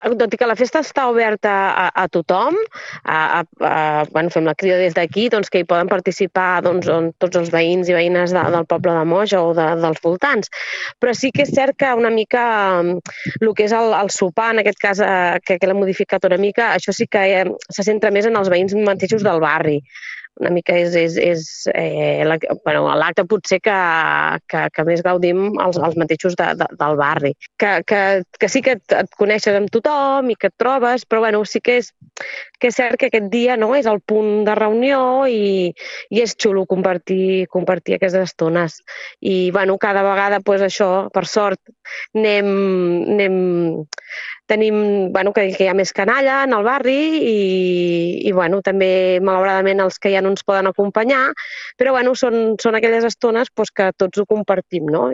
tot i que la festa està oberta a tothom, fem la crida des d'aquí, doncs, que hi poden participar tots els veïns i veïnes del poble de Moja o dels voltants. Però sí que és cert que una mica el que és el sopar, en aquest cas, que l'hem modificat una mica, això sí que se centra més en els veïns mateixos del barri. Una mica l'acte potser que més gaudim els mateixos del barri. Que sí que et coneixes amb tothom i que et trobes, però sí que és cert que aquest dia és el punt de reunió i és xulo compartir aquestes estones. I cada vegada, això, per sort, tenim que hi ha més canalla en el barri i també, malauradament, els que ja no ens poden acompanyar, però són aquelles estones que tots ho compartim, no?